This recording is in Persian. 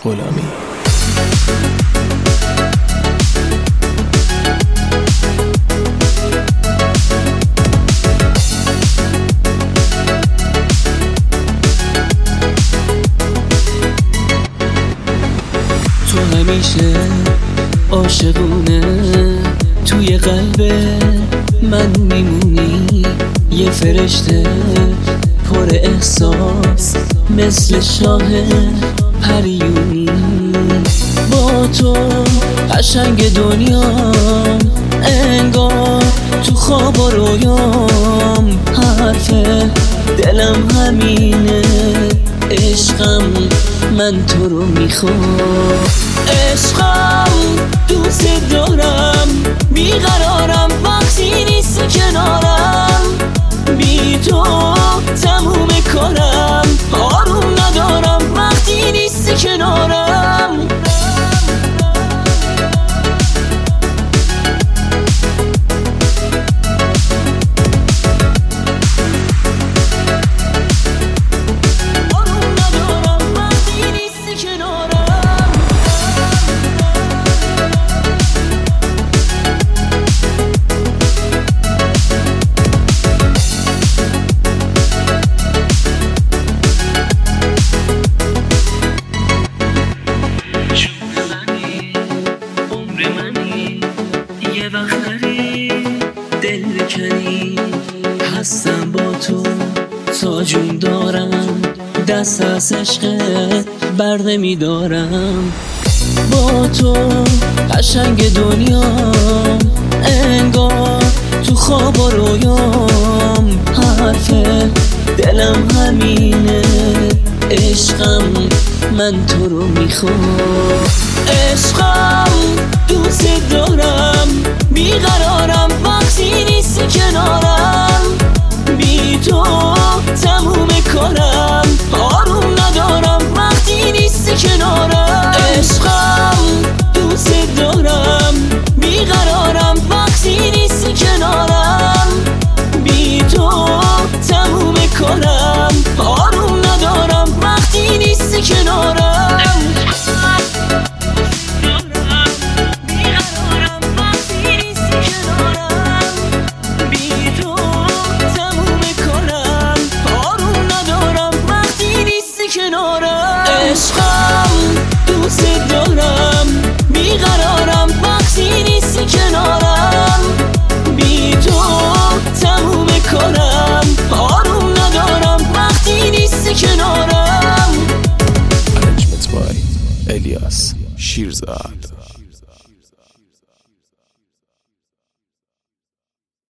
غلامی. تو همیشه عاشقونه توی قلب من میمونی، یه فرشته پر احساس مثل شاه پریونی. با تو قشنگ دنیام، انگار تو خواب و رویام. حرف دلم همینه، عشقم من تو رو میخوام. عشقم دوست دارم، بیقرارم وقتی نیستی کنارم. بی تو تموم کارم، آروم ندارم وقتی نیستی کنارم. یه وقت نری دل بکنی، هستم با تو تا جون دارم. دست از عشقت بر نمیدارم. با تو قشنگ دنیام، انگار تو خواب و رویام. حرف دلم همینه، عشقم من تو رو میخوام. عشقم دوست دارم، بیقرارم وقتی نیستی کنارم. بی تو تموم کارم، آروم ندارم وقتی نیستی کنارم. عشقم دوست دارم، بیقرارم وقتی نیستی کنارم. بی تو تموم کارم، آروم ندارم وقتی نیستی کنارم. عشقم دوست دارم، بیقرارم وقتی نیستی کنارم. بی تو تموم کارم، آروم ندارم وقتی نیستی کنارم. Arrangement by الیاس شیرزاد.